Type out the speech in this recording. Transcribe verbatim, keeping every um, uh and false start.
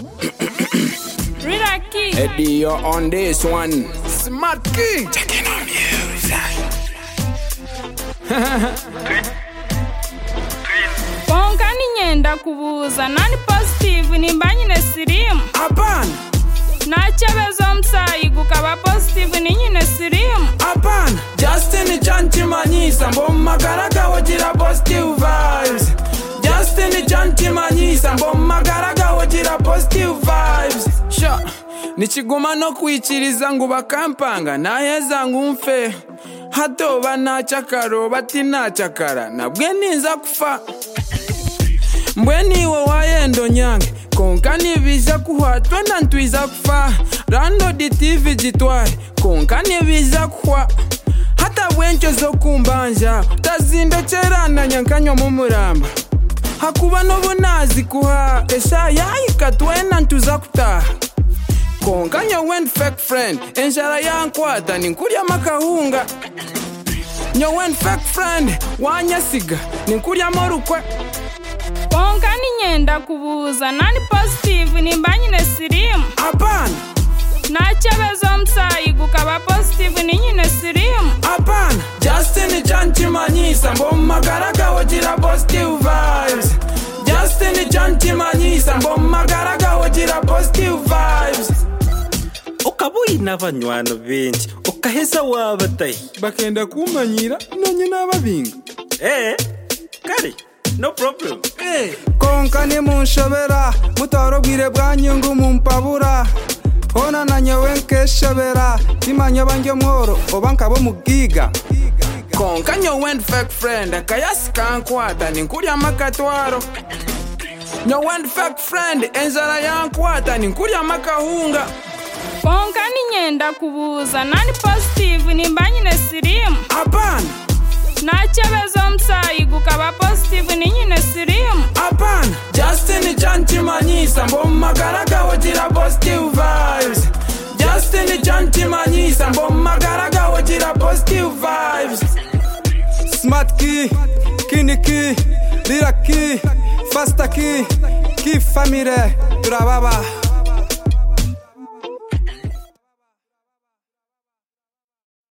Riraki. Eddie, you're on this one. Smart Key. Checking on music. Konka ninyenda kubuza nani positive nimbanyi ne sirimu. Apana. Nachabezo msayi gukaba positive ninyine sirimu. Apana. Justin Chanchi Manyisa mbomma garaga wagira positive vibes. Justin Chanchi Manyisa mbomma garaga wagira positive vibes. Sha nichiguma no kwikiriza ngo bakampanga naheza ngumfe hatoba nachakaro bati nachakara nabwe ninza kufa mbwe niwe wayendo nyange konka nibiza kuhatwa nantwiza kufa rando di tv jitware konka nibiza kuhwa hata bwencho zo kumbanja tazindecerana nyankanywa mu muramba hakuba n'obunazi kuha esha yahika twena ntuza kutaha konka nyowen fake friend enjara yankwata ninkurya makahunga nyowen fake friend wanyasiga ninkurya morukwe. Konka ninyenda kubuza nani positive nimbanyi ne sirimu. Apana. Nachabezo msayi gukaba positive ninyine sirimu. Apana. Justin Chanchi Manyisa mbomma garaga wagira positive vibes. Justin Chanchi Manyisa mbomma garaga wagira positive vibes. Ukabuyi n'abanywano benshi ukaheza wabatayi bakenda kumanyira nanye n'ababinga. Eh kare no problem. Eh konka ni munshobera mutarobwire bwanyungu mumpabura hona nanyewe nkeshobera timanya bange mworo obankabo mugiga konka nyowen fake friend akayasi kankwata ninkurya makatwaro nyowen fake friend enzara yankwata ninkurya makahunga. Konka ninyenda kubuza nani positive nimbanyi ne sirimu. Apana. Nachabezo msayi gukaba positive ninyine sirimu. Apana. Justin Chanchi Manyisa mbomma garaga wagira positive vibes. Justin Chanchi Manyisa mbomma garaga wagira positive vibes. Smart Key, Kini Key, Riraki, Fasta Key, Key Family, turababa.